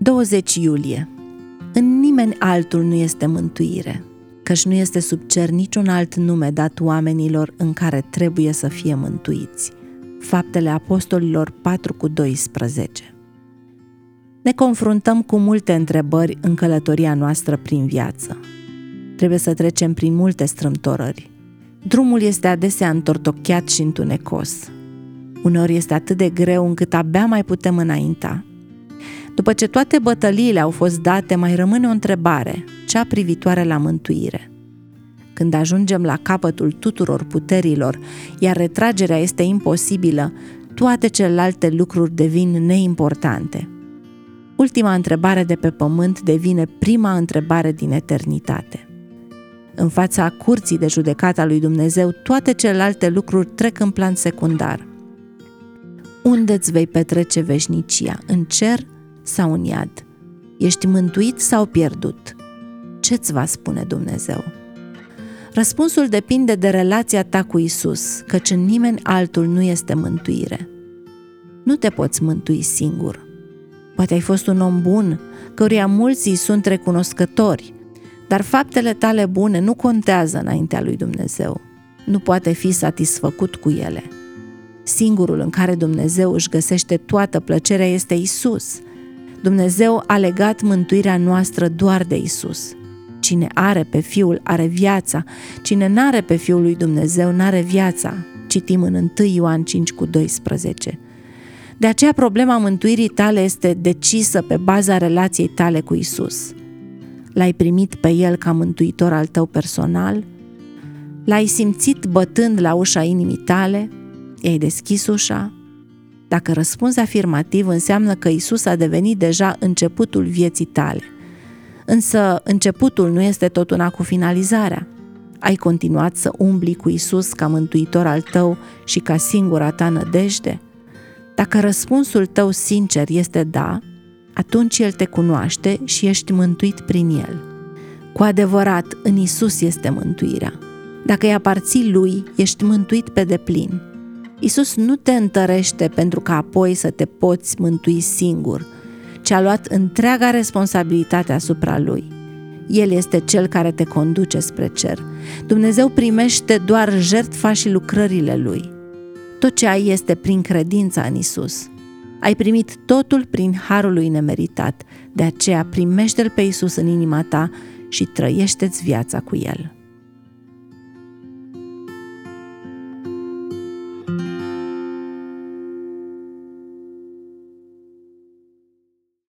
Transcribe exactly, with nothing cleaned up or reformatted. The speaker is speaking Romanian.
douăzeci iulie. În nimeni altul nu este mântuire, căci nu este sub cer niciun alt nume dat oamenilor în care trebuie să fie mântuiți. Faptele Apostolilor patru cu doisprezece. Ne confruntăm cu multe întrebări în călătoria noastră prin viață. Trebuie să trecem prin multe strâmtorări. Drumul este adesea întortocheat și întunecos. Uneori este atât de greu încât abia mai putem înainta. După ce toate bătăliile au fost date, mai rămâne o întrebare, cea privitoare la mântuire. Când ajungem la capătul tuturor puterilor, iar retragerea este imposibilă, toate celelalte lucruri devin neimportante. Ultima întrebare de pe pământ devine prima întrebare din eternitate. În fața curții de judecată a lui Dumnezeu, toate celelalte lucruri trec în plan secundar. Unde îți vei petrece veșnicia? În cer sau în iad? Ești mântuit sau pierdut? Ce-ți va spune Dumnezeu? Răspunsul depinde de relația ta cu Isus, căci în nimeni altul nu este mântuire. Nu te poți mântui singur. Poate ai fost un om bun, căruia mulți îi sunt recunoscători, dar faptele tale bune nu contează înaintea lui Dumnezeu. Nu poate fi satisfăcut cu ele. Singurul în care Dumnezeu își găsește toată plăcerea este Isus. Dumnezeu a legat mântuirea noastră doar de Isus. Cine are pe Fiul are viața, cine n-are pe Fiul lui Dumnezeu n-are viața. Citim în întâi Ioan cinci cu doisprezece. De aceea problema mântuirii tale este decisă pe baza relației tale cu Isus. L-ai primit pe El ca mântuitor al tău personal? L-ai simțit bătând la ușa inimii tale? I-ai deschis ușa? Dacă răspunzi afirmativ, înseamnă că Isus a devenit deja începutul vieții tale. Însă începutul nu este tot una cu finalizarea. Ai continuat să umbli cu Isus ca mântuitor al tău și ca singura ta nădejde? Dacă răspunsul tău sincer este da, atunci El te cunoaște și ești mântuit prin El. Cu adevărat, în Isus este mântuirea. Dacă îi aparții Lui, ești mântuit pe deplin. Isus nu te întărește pentru ca apoi să te poți mântui singur, ci a luat întreaga responsabilitate asupra Lui. El este Cel care te conduce spre cer. Dumnezeu primește doar jertfa și lucrările Lui. Tot ce ai este prin credința în Isus. Ai primit totul prin harul Lui nemeritat, de aceea primește-L pe Isus în inima ta și trăiește-ți viața cu El.